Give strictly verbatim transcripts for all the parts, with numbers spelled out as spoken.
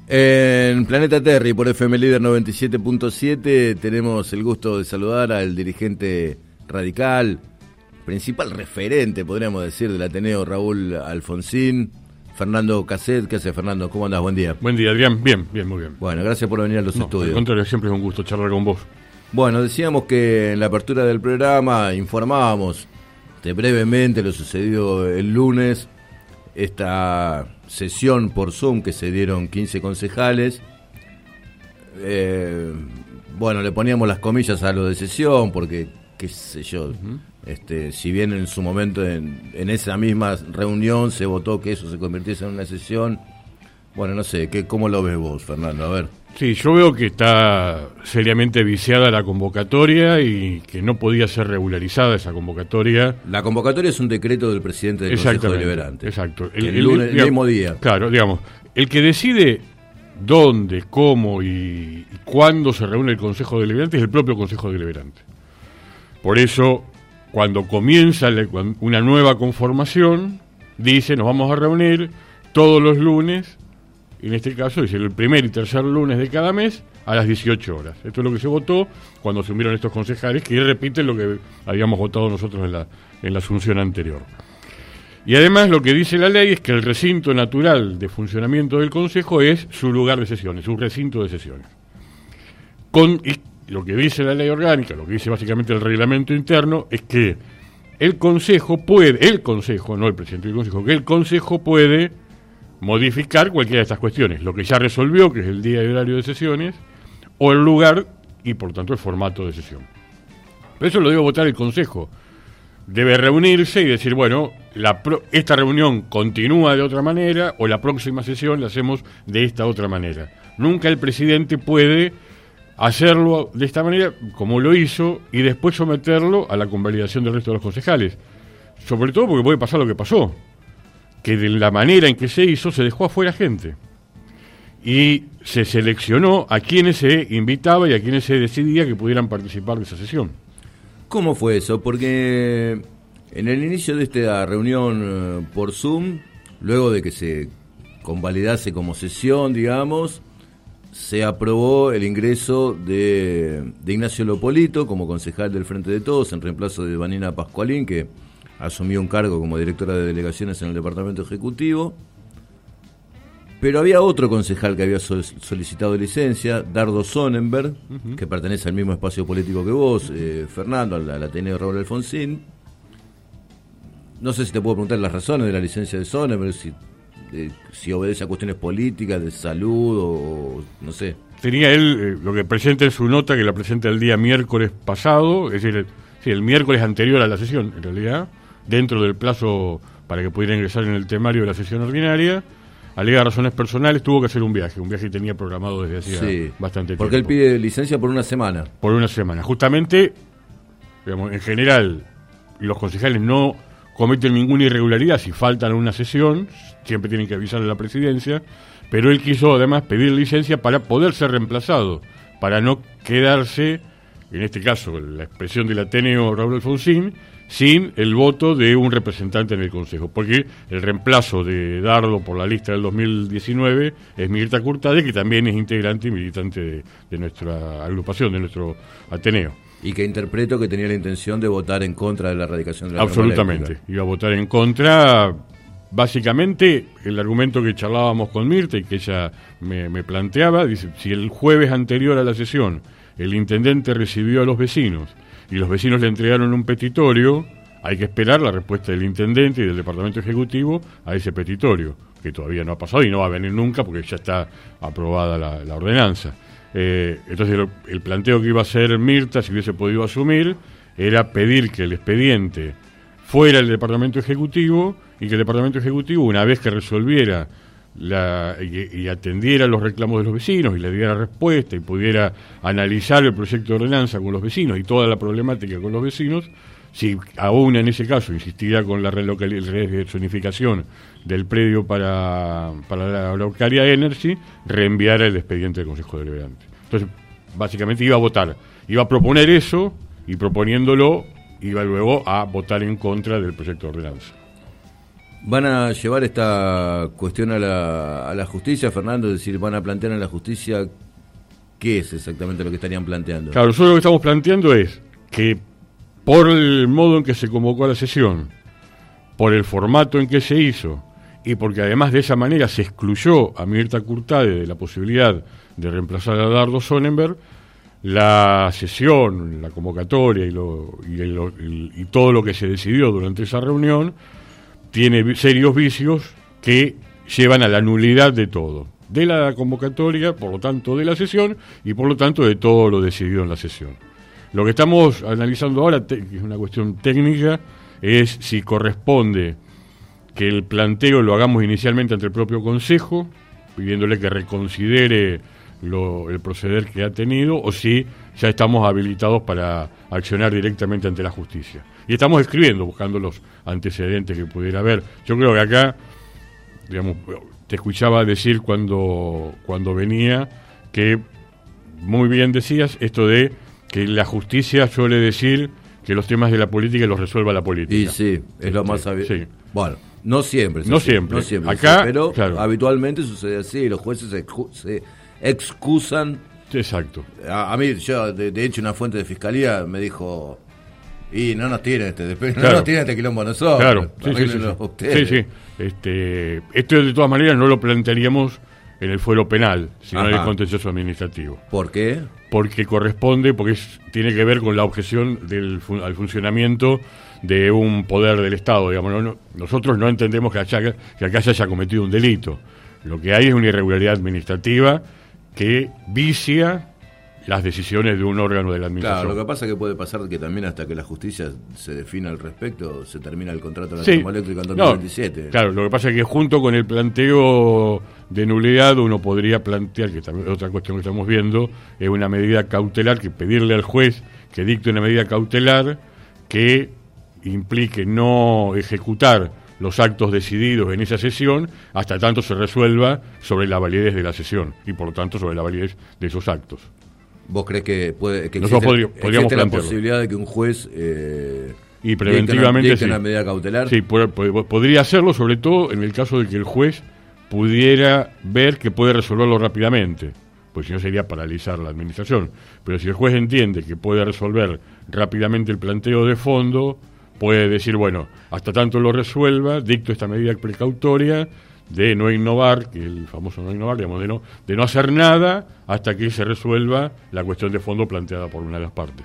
En Planeta Terry por F M Líder noventa y siete punto siete tenemos el gusto de saludar al dirigente radical, principal referente, podríamos decir, del Ateneo, Raúl Alfonsín, Fernando Caset. ¿Qué hace, Fernando? ¿Cómo andás? Buen día. Buen día, Adrián. Bien, bien, muy bien. Bueno, gracias por venir a los no, estudios. Al contrario, siempre es un gusto charlar con vos. Bueno, decíamos que en la apertura del programa informábamos de brevemente lo sucedido el lunes, esta sesión por Zoom que se dieron quince concejales. Eh, bueno, le poníamos las comillas a lo de sesión porque, qué sé yo, uh-huh. este, si bien en su momento en, en esa misma reunión se votó que eso se convirtiese en una sesión, bueno, no sé, ¿qué, ¿cómo lo ves vos, Fernando? A ver. Sí, yo veo que está seriamente viciada la convocatoria y que no podía ser regularizada esa convocatoria. La convocatoria es un decreto del presidente del Consejo Deliberante. Exacto. El, el, lunes, el, el mismo día. Claro, digamos, el que decide dónde, cómo y, y cuándo se reúne el Consejo Deliberante es el propio Consejo Deliberante. Por eso, cuando comienza una nueva conformación, dice, nos vamos a reunir todos los lunes. En este caso, dice el primer y tercer lunes de cada mes a las dieciocho horas. Esto es lo que se votó cuando asumieron estos concejales, que repiten lo que habíamos votado nosotros en la, en la asunción anterior. Y además lo que dice la ley es que el recinto natural de funcionamiento del Consejo es su lugar de sesiones, su recinto de sesiones. Con, y lo que dice la ley orgánica, lo que dice básicamente el reglamento interno, es que el Consejo puede, el Consejo, no el presidente del Consejo, que el Consejo puede modificar cualquiera de estas cuestiones, lo que ya resolvió, que es el día y horario de sesiones, o el lugar y por tanto el formato de sesión. Pero eso lo debe votar el Consejo. Debe reunirse y decir, bueno, la pro- esta reunión continúa de otra manera o la próxima sesión la hacemos de esta otra manera. Nunca el presidente puede hacerlo de esta manera, como lo hizo, y después someterlo a la convalidación del resto de los concejales. Sobre todo porque puede pasar lo que pasó, que de la manera en que se hizo se dejó afuera gente y se seleccionó a quienes se invitaba y a quienes se decidía que pudieran participar de esa sesión. ¿Cómo fue eso? Porque en el inicio de esta reunión eh, por Zoom, luego de que se convalidase como sesión, digamos, se aprobó el ingreso de, de Ignacio Lopolito como concejal del Frente de Todos en reemplazo de Vanina Pascualín, que asumió un cargo como directora de delegaciones en el Departamento Ejecutivo. Pero había otro concejal que había solicitado licencia, Dardo Sonnenberg, uh-huh. que pertenece al mismo espacio político que vos, eh, Fernando, al, al Ateneo Raúl Alfonsín. No sé si te puedo preguntar las razones de la licencia de Sonnenberg, si, eh, si obedece a cuestiones políticas, de salud o no sé. Tenía él, eh, lo que presenta en su nota, que la presenta el día miércoles pasado, es decir, el, sí, el miércoles anterior a la sesión, en realidad, dentro del plazo para que pudiera ingresar en el temario de la sesión ordinaria, alega razones personales, tuvo que hacer un viaje, un viaje que tenía programado desde hacía sí, bastante tiempo. Porque él pide licencia por una semana. Por una semana. Justamente, digamos, en general, los concejales no cometen ninguna irregularidad si faltan a una sesión, siempre tienen que avisarle a la presidencia, pero él quiso además pedir licencia para poder ser reemplazado, para no quedarse, en este caso, la expresión del Ateneo Raúl Alfonsín, sin el voto de un representante en el Consejo, porque el reemplazo de Dardo por la lista del dos mil diecinueve es Mirta Curtade, que también es integrante y militante de, de nuestra agrupación, de nuestro Ateneo. Y que interpreto que tenía la intención de votar en contra de la erradicación de la Absolutamente, iba a votar en contra. Básicamente, el argumento que charlábamos con Mirta y que ella me, me planteaba, dice, si el jueves anterior a la sesión el intendente recibió a los vecinos y los vecinos le entregaron un petitorio, hay que esperar la respuesta del intendente y del departamento ejecutivo a ese petitorio, que todavía no ha pasado y no va a venir nunca porque ya está aprobada la, la ordenanza. Eh, entonces el, el planteo que iba a hacer Mirta, si hubiese podido asumir, era pedir que el expediente fuera el departamento ejecutivo y que el departamento ejecutivo, una vez que resolviera La, y, y atendiera los reclamos de los vecinos y le diera respuesta y pudiera analizar el proyecto de ordenanza con los vecinos y toda la problemática con los vecinos, si aún en ese caso insistía con la rezonificación del predio para, para la Araucaria Energy, reenviara el expediente del Consejo Deliberante. Entonces, básicamente iba a votar, iba a proponer eso y proponiéndolo iba luego a votar en contra del proyecto de ordenanza. ¿Van a llevar esta cuestión a la, a la justicia, Fernando? Es decir, ¿van a plantear en la justicia qué es exactamente lo que estarían planteando? Claro, nosotros lo que estamos planteando es que por el modo en que se convocó a la sesión, por el formato en que se hizo, y porque además de esa manera se excluyó a Mirta Curtade de la posibilidad de reemplazar a Dardo Sonnenberg, la sesión, la convocatoria y, lo, y, el, el, y todo lo que se decidió durante esa reunión tiene serios vicios que llevan a la nulidad de todo, de la convocatoria, por lo tanto de la sesión, y por lo tanto de todo lo decidido en la sesión. Lo que estamos analizando ahora, te, que es una cuestión técnica, es si corresponde que el planteo lo hagamos inicialmente ante el propio Consejo, pidiéndole que reconsidere lo, el proceder que ha tenido, o si ya estamos habilitados para accionar directamente ante la justicia. Y estamos escribiendo, buscando los antecedentes que pudiera haber. Yo creo que acá, digamos, te escuchaba decir cuando, cuando venía, que muy bien decías esto de que la justicia suele decir que los temas de la política los resuelva la política. Y sí, es lo más habitual. Sí. Bueno, no siempre. No siempre. No siempre. Acá, sí, pero claro, habitualmente sucede así. Los jueces se, excu- se excusan. Exacto. A, a mí, yo, de, de hecho, una fuente de fiscalía me dijo: y no nos tiren este, después, claro, no nos tiren este quilombo a nosotros. Claro, sí, sí, sí, sí, sí. Este, esto de todas maneras no lo plantearíamos en el fuero penal, sino Ajá. en el contencioso administrativo. ¿Por qué? Porque corresponde, porque es, tiene que ver con la objeción del fun, al funcionamiento de un poder del Estado. Digamos, no, no, nosotros no entendemos que, haya, que acá se haya cometido un delito. Lo que hay es una irregularidad administrativa que vicia las decisiones de un órgano de la administración. Claro, lo que pasa es que puede pasar que también hasta que la justicia se defina al respecto, se termina el contrato de la sí. termoeléctrica en dos mil veintisiete. No, claro, lo que pasa es que junto con el planteo de nulidad uno podría plantear, que también otra cuestión que estamos viendo, es una medida cautelar, que pedirle al juez que dicte una medida cautelar que implique no ejecutar los actos decididos en esa sesión hasta tanto se resuelva sobre la validez de la sesión y por lo tanto sobre la validez de esos actos. ¿Vos crees que, puede, que existe, podría, existe la posibilidad de que un juez eh, y preventivamente dicte sí. una medida cautelar? Sí, pod- pod- podría hacerlo, sobre todo en el caso de que el juez pudiera ver que puede resolverlo rápidamente, pues si no sería paralizar la administración. Pero si el juez entiende que puede resolver rápidamente el planteo de fondo, puede decir, bueno, hasta tanto lo resuelva, dicto esta medida precautoria de no innovar, que el famoso no innovar, digamos, de no, de no hacer nada hasta que se resuelva la cuestión de fondo planteada por una de las partes.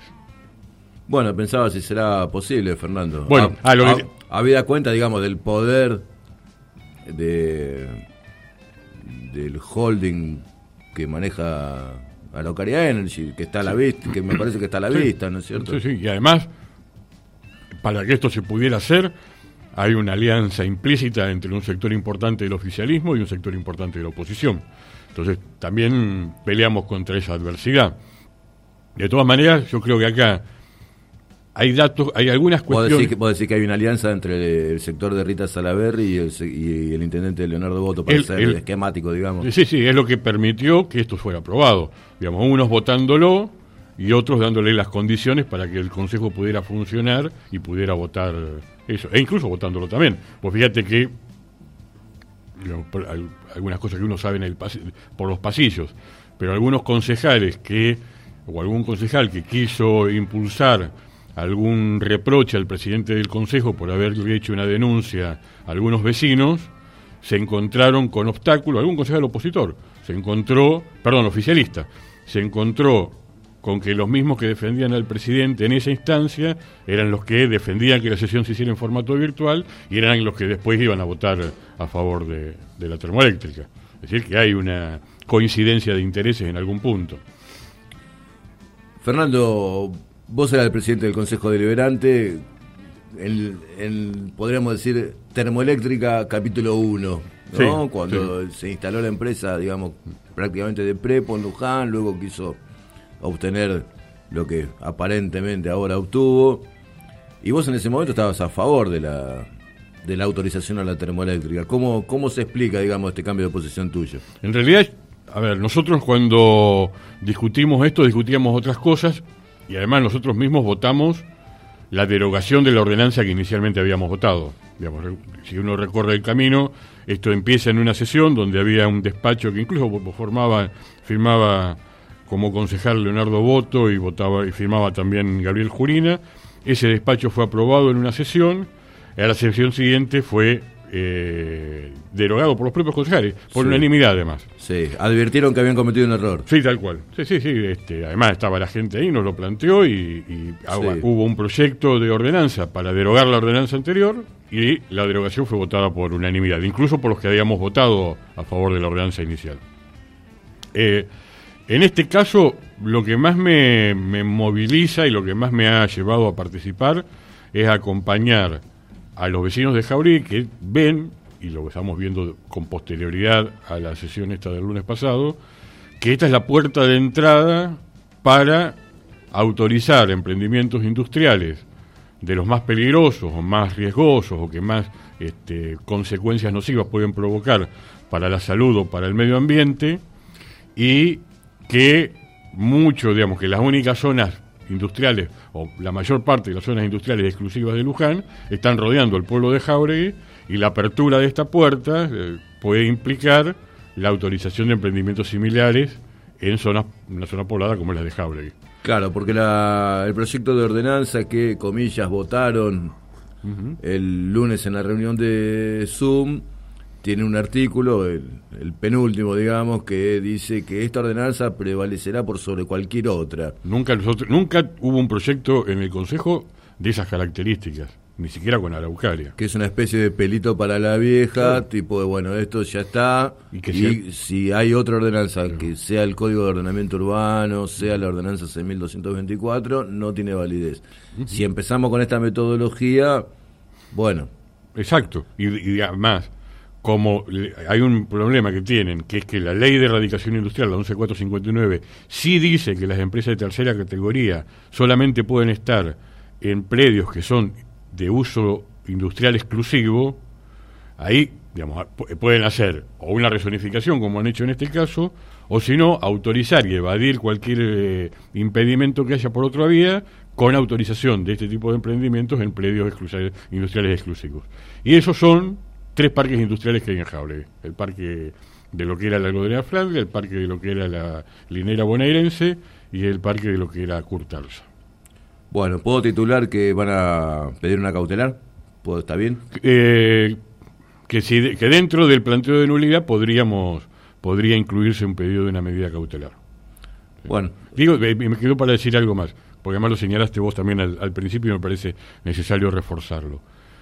Bueno, pensaba si será posible, Fernando. Bueno, a, a lo que... a, habida cuenta, digamos, del poder de del holding que maneja a Araucaria Energy, que está a la vista, que me parece que está a la sí, vista, ¿no es cierto? Sí, sí, y además, para que esto se pudiera hacer, hay una alianza implícita entre un sector importante del oficialismo y un sector importante de la oposición. Entonces, también peleamos contra esa adversidad. De todas maneras, yo creo que acá hay datos, hay algunas cuestiones... ¿Vos decís que, vos decís que hay una alianza entre el sector de Rita Salaverry y el, y el intendente Leonardo Boto para el, ser el, esquemático, digamos? Sí, sí, es lo que permitió que esto fuera aprobado. Digamos, unos votándolo y otros dándole las condiciones para que el Consejo pudiera funcionar y pudiera votar eso, e incluso votándolo también. Pues fíjate que digamos, algunas cosas que uno sabe en el pas- por los pasillos, pero algunos concejales que, o algún concejal que quiso impulsar algún reproche al presidente del Consejo por haberle hecho una denuncia a algunos vecinos, se encontraron con obstáculos, algún concejal opositor, se encontró, perdón, oficialista, se encontró con que los mismos que defendían al presidente en esa instancia eran los que defendían que la sesión se hiciera en formato virtual y eran los que después iban a votar a favor de, de la termoeléctrica. Es decir, que hay una coincidencia de intereses en algún punto. Fernando, vos eras el presidente del Consejo Deliberante, en, en, podríamos decir, termoeléctrica capítulo uno, ¿no? Sí, cuando sí. se instaló la empresa, digamos, prácticamente de prepo en Luján, luego quiso obtener lo que aparentemente ahora obtuvo, y vos en ese momento estabas a favor de la de la autorización a la termoeléctrica. ¿Cómo, cómo se explica, digamos, este cambio de posición tuyo? En realidad, a ver, nosotros cuando discutimos esto, discutíamos otras cosas, y además nosotros mismos votamos la derogación de la ordenanza que inicialmente habíamos votado. digamos, si uno recorre el camino, esto empieza en una sesión donde había un despacho que incluso formaba, firmaba como concejal Leonardo Boto y votaba y firmaba también Gabriel Jurina. Ese despacho fue aprobado en una sesión, a la sesión siguiente fue eh, derogado por los propios concejales, por sí. unanimidad además. Sí, advirtieron que habían cometido un error. Sí, tal cual. Sí, sí, sí. Este, además estaba la gente ahí, nos lo planteó y, y sí. hubo un proyecto de ordenanza para derogar la ordenanza anterior y la derogación fue votada por unanimidad, incluso por los que habíamos votado a favor de la ordenanza inicial. Eh, En este caso, lo que más me, me moviliza y lo que más me ha llevado a participar es acompañar a los vecinos de Jáuregui que ven, y lo estamos viendo con posterioridad a la sesión esta del lunes pasado, que esta es la puerta de entrada para autorizar emprendimientos industriales de los más peligrosos o más riesgosos o que más este, consecuencias nocivas pueden provocar para la salud o para el medio ambiente, y que mucho, digamos, que las únicas zonas industriales, o la mayor parte de las zonas industriales exclusivas de Luján, están rodeando el pueblo de Jáuregui, y la apertura de esta puerta eh, puede implicar la autorización de emprendimientos similares en zonas, una zona poblada como es la de Jáuregui. Claro, porque la, el proyecto de ordenanza que, comillas, votaron uh-huh. el lunes en la reunión de Zoom, tiene un artículo, el, el penúltimo, digamos, que dice que esta ordenanza prevalecerá por sobre cualquier otra. Nunca nosotros, nunca hubo un proyecto en el Consejo de esas características, ni siquiera con Araucaria. Que es una especie de pelito para la vieja, claro. tipo de, bueno, esto ya está, y, que y sea, si hay otra ordenanza, claro. que sea el Código de Ordenamiento Urbano, sea la ordenanza seis mil doscientos veinticuatro, no tiene validez. Uh-huh. Si empezamos con esta metodología, bueno. Exacto, y, y además, como hay un problema que tienen, que es que la ley de erradicación industrial, la once mil cuatrocientos cincuenta y nueve, sí dice que las empresas de tercera categoría solamente pueden estar en predios que son de uso industrial exclusivo. Ahí, digamos, pueden hacer o una rezonificación, como han hecho en este caso, o si no, autorizar y evadir cualquier eh, impedimento que haya por otra vía, con autorización de este tipo de emprendimientos en predios exclus- industriales exclusivos. Y esos son tres parques industriales que hay en Jáuregui: el parque de lo que era la algodonera Flandria, el parque de lo que era la linera bonaerense y el parque de lo que era Curtalsa. Bueno, ¿puedo titular que van a pedir una cautelar? ¿Puedo, ¿Está bien? Eh, que, si, que dentro del planteo de nulidad podríamos podría incluirse un pedido de una medida cautelar. Bueno. Digo, me quedo para decir algo más, porque además lo señalaste vos también al, al principio y me parece necesario reforzarlo.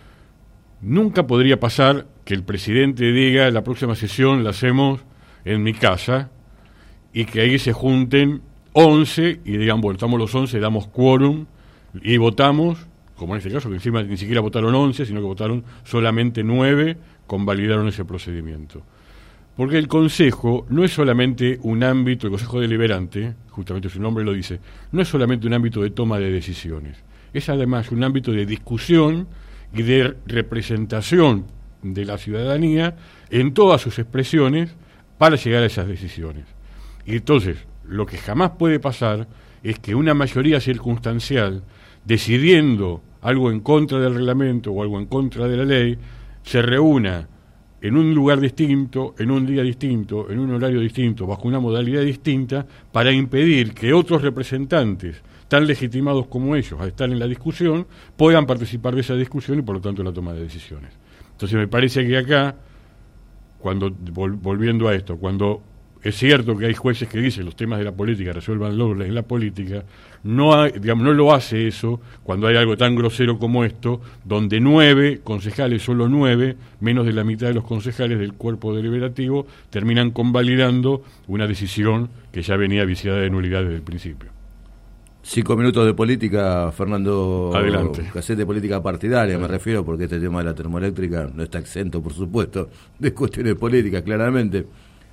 Nunca podría pasar que el presidente diga la próxima sesión la hacemos en mi casa y que ahí se junten once y digan, bueno, estamos los once, damos quórum y votamos, como en este caso, que encima ni siquiera votaron once, sino que votaron solamente nueve, convalidaron ese procedimiento. Porque el Consejo no es solamente un ámbito, el Consejo Deliberante, justamente su nombre lo dice, no es solamente un ámbito de toma de decisiones, es además un ámbito de discusión y de representación de la ciudadanía en todas sus expresiones para llegar a esas decisiones. Y entonces, lo que jamás puede pasar es que una mayoría circunstancial, decidiendo algo en contra del reglamento o algo en contra de la ley, se reúna en un lugar distinto, en un día distinto, en un horario distinto, bajo una modalidad distinta, para impedir que otros representantes tan legitimados como ellos a estar en la discusión, puedan participar de esa discusión y por lo tanto en la toma de decisiones. Entonces me parece que acá, cuando vol, volviendo a esto, cuando es cierto que hay jueces que dicen los temas de la política resuelvanlos en la política, no hay, digamos, no lo hace eso cuando hay algo tan grosero como esto, donde nueve concejales, solo nueve, menos de la mitad de los concejales del cuerpo deliberativo, terminan convalidando una decisión que ya venía viciada de nulidad desde el principio. Cinco minutos de política, Fernando. Adelante. Cassette de política partidaria, me refiero, porque este tema de la termoeléctrica no está exento, por supuesto, de cuestiones políticas, claramente.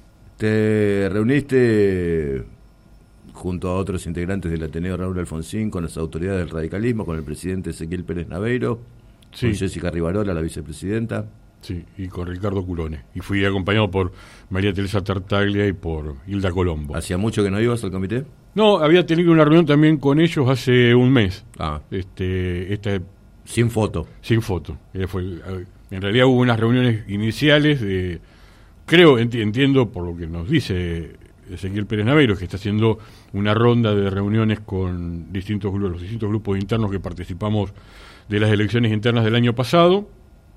Te reuniste junto a otros integrantes del Ateneo Raúl Alfonsín, con las autoridades del radicalismo, con el presidente Ezequiel Pérez Naveiro, sí. con Jessica Rivarola, la vicepresidenta. Sí, y con Ricardo Curone. Y fui acompañado por María Teresa Tartaglia y por Hilda Colombo. ¿Hacía mucho que no ibas al comité? No, había tenido una reunión también con ellos hace un mes. Ah. Este, esta Sin foto. Sin foto. Eh, fue, en realidad hubo unas reuniones iniciales de... Creo, enti- entiendo por lo que nos dice Ezequiel Pérez Naveiro, que está haciendo una ronda de reuniones con distintos grupos, los distintos grupos internos que participamos de las elecciones internas del año pasado,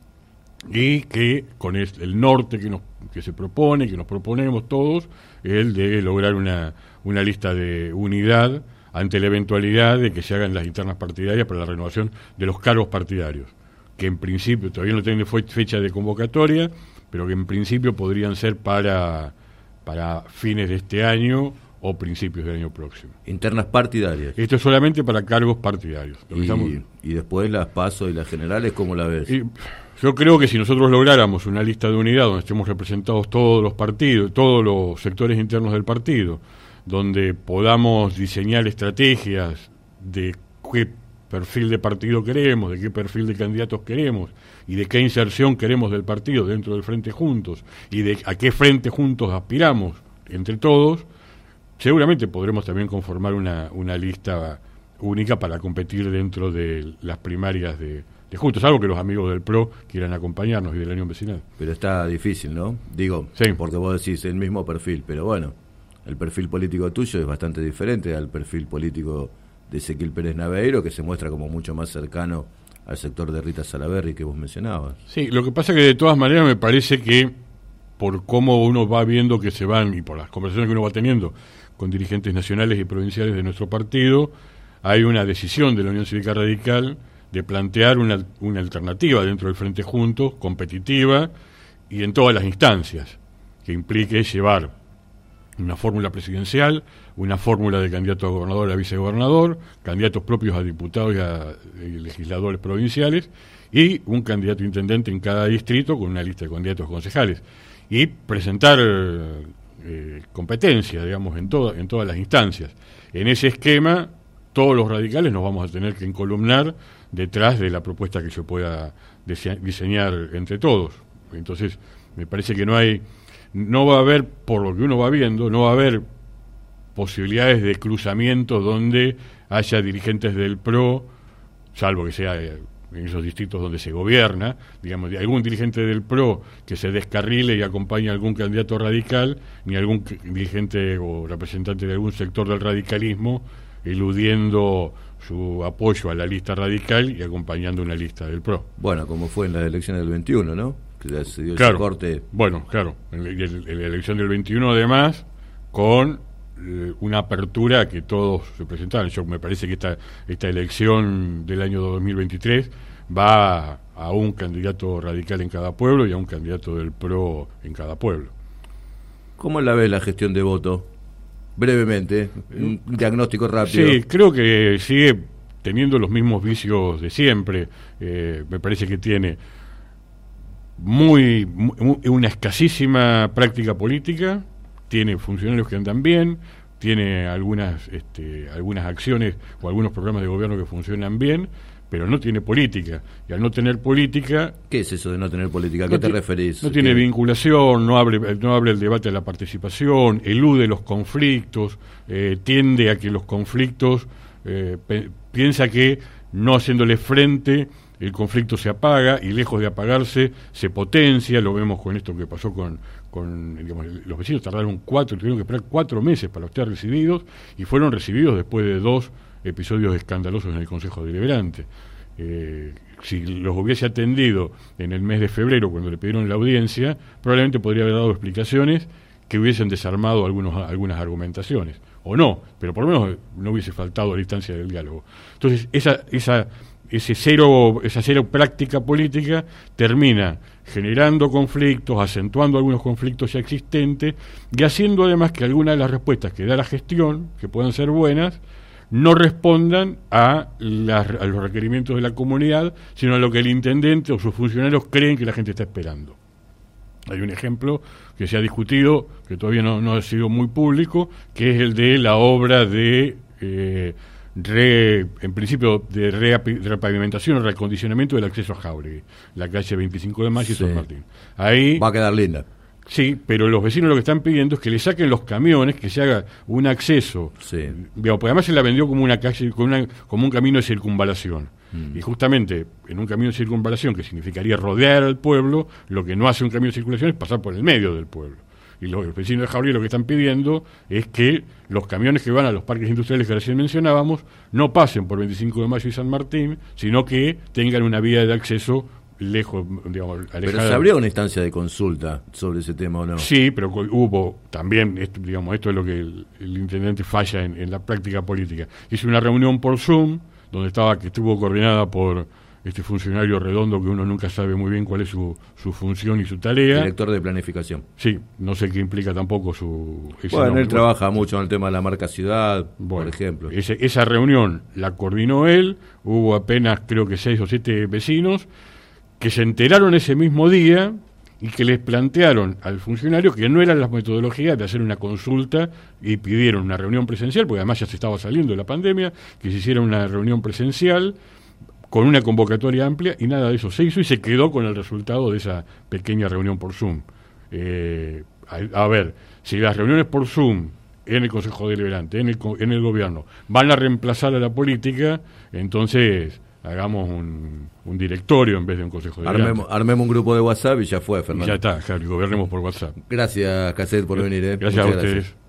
y que con el, el norte que nos que se propone, que nos proponemos todos, el de lograr una, una lista de unidad ante la eventualidad de que se hagan las internas partidarias para la renovación de los cargos partidarios, que en principio todavía no tienen fecha de convocatoria, pero que en principio podrían ser para, para fines de este año o principios del año próximo. Internas partidarias. Esto es solamente para cargos partidarios. Y, estamos... y después las PASO y las generales, ¿cómo la ves? Y yo creo que si nosotros lográramos una lista de unidad donde estemos representados todos los partidos, todos los sectores internos del partido, donde podamos diseñar estrategias de qué perfil de partido queremos, de qué perfil de candidatos queremos y de qué inserción queremos del partido dentro del Frente Juntos y de a qué Frente Juntos aspiramos entre todos, seguramente podremos también conformar una, una lista única para competir dentro de las primarias de, de Juntos, algo que los amigos del P R O quieran acompañarnos y de la Unión Vecinal. Pero está difícil, ¿no? Digo, sí. Porque vos decís el mismo perfil, pero bueno, el perfil político tuyo es bastante diferente al perfil político de Ezequiel Pérez Naveiro, que se muestra como mucho más cercano al sector de Rita Salaverry que vos mencionabas. Sí, lo que pasa que de todas maneras me parece que por cómo uno va viendo que se van, y por las conversaciones que uno va teniendo con dirigentes nacionales y provinciales de nuestro partido, hay una decisión de la Unión Cívica Radical de plantear una, una alternativa dentro del Frente Juntos, competitiva, y en todas las instancias, que implique llevar una fórmula presidencial, una fórmula de candidato a gobernador y a vicegobernador, candidatos propios a diputados y a, y legisladores provinciales, y un candidato intendente en cada distrito con una lista de candidatos concejales, y presentar eh, competencia, digamos, en, toda, en todas las instancias. En ese esquema, todos los radicales nos vamos a tener que encolumnar detrás de la propuesta que se pueda diseñar entre todos. Entonces, me parece que no hay... No va a haber, por lo que uno va viendo, no va a haber posibilidades de cruzamiento donde haya dirigentes del P R O, salvo que sea en esos distritos donde se gobierna, digamos, algún dirigente del P R O que se descarrile y acompañe a algún candidato radical, ni algún dirigente o representante de algún sector del radicalismo eludiendo su apoyo a la lista radical y acompañando una lista del P R O. Bueno, como fue en las elecciones del veintiuno, ¿no? Que se dio claro, ese corte. Bueno, claro, en, en, en la elección del veintiuno además, con eh, una apertura que todos se presentaron. Yo me parece que esta, esta elección del año dos mil veintitrés va a, a un candidato radical en cada pueblo y a un candidato del P R O en cada pueblo. ¿Cómo la ves la gestión de voto? Brevemente, un diagnóstico rápido. Sí, creo que sigue teniendo los mismos vicios de siempre. Eh, me parece que tiene muy, muy una escasísima práctica política, tiene funcionarios que andan bien, tiene algunas este, algunas acciones o algunos programas de gobierno que funcionan bien, pero no tiene política. Y al no tener política... ¿Qué es eso de no tener política? ¿A qué no te ti- referís? No tiene vinculación, no abre, no abre el debate de la participación, elude los conflictos, eh, tiende a que los conflictos, eh, pe- piensa que no haciéndole frente el conflicto se apaga y lejos de apagarse se potencia. Lo vemos con esto que pasó con, con digamos, los vecinos tardaron cuatro, tuvieron que esperar cuatro meses para estar recibidos y fueron recibidos después de dos episodios escandalosos en el Consejo Deliberante. Eh, si los hubiese atendido en el mes de febrero cuando le pidieron la audiencia, probablemente podría haber dado explicaciones que hubiesen desarmado algunos, algunas argumentaciones, o no, pero por lo menos no hubiese faltado a la instancia del diálogo. Entonces, esa, esa, ese cero, esa cero práctica política termina generando conflictos, acentuando algunos conflictos ya existentes y haciendo además que algunas de las respuestas que da la gestión, que puedan ser buenas, no respondan a, las, a los requerimientos de la comunidad, sino a lo que el intendente o sus funcionarios creen que la gente está esperando. Hay un ejemplo que se ha discutido, que todavía no, no ha sido muy público, que es el de la obra de, eh, re, en principio, de repavimentación o reacondicionamiento del acceso a Jáuregui, la calle veinticinco de mayo y Sí. San Martín. Ahí Va a quedar linda. sí, pero los vecinos lo que están pidiendo es que le saquen los camiones, que se haga un acceso. Sí. Digamos, porque además se la vendió como una calle, como, una, como un camino de circunvalación. Mm. Y justamente en un camino de circunvalación, que significaría rodear al pueblo, lo que no hace un camino de circulación es pasar por el medio del pueblo. Y los vecinos de Jauregui lo que están pidiendo es que los camiones que van a los parques industriales que recién mencionábamos no pasen por veinticinco de mayo y San Martín, sino que tengan una vía de acceso lejos, digamos, alejada. Pero se abrió una instancia de consulta sobre ese tema, ¿o no? Sí, pero hubo también, esto, digamos, esto es lo que el, el intendente falla en, en la práctica política. Hizo una reunión por Zoom, donde estaba, que estuvo coordinada por este funcionario redondo que uno nunca sabe muy bien cuál es su, su función y su tarea. Director de planificación. Sí, no sé qué implica tampoco su... Bueno, nombre. Él trabaja mucho en el tema de la marca ciudad, bueno, por ejemplo. Ese, esa reunión la coordinó él, hubo apenas creo que seis o siete vecinos que se enteraron ese mismo día y que les plantearon al funcionario que no eran las metodologías de hacer una consulta y pidieron una reunión presencial, porque además ya se estaba saliendo de la pandemia, que se hiciera una reunión presencial con una convocatoria amplia, y nada de eso se hizo y se quedó con el resultado de esa pequeña reunión por Zoom. Eh, a, a ver, si las reuniones por Zoom en el Consejo Deliberante, en el, en el gobierno, van a reemplazar a la política, entonces hagamos un, un directorio en vez de un Consejo Deliberante. Armemos, armemos un grupo de WhatsApp y ya fue, Fernando. Y ya está, claro, y gobernemos por WhatsApp. Gracias, Cassette, por venir. ¿eh? Gracias Muchas a ustedes. Gracias.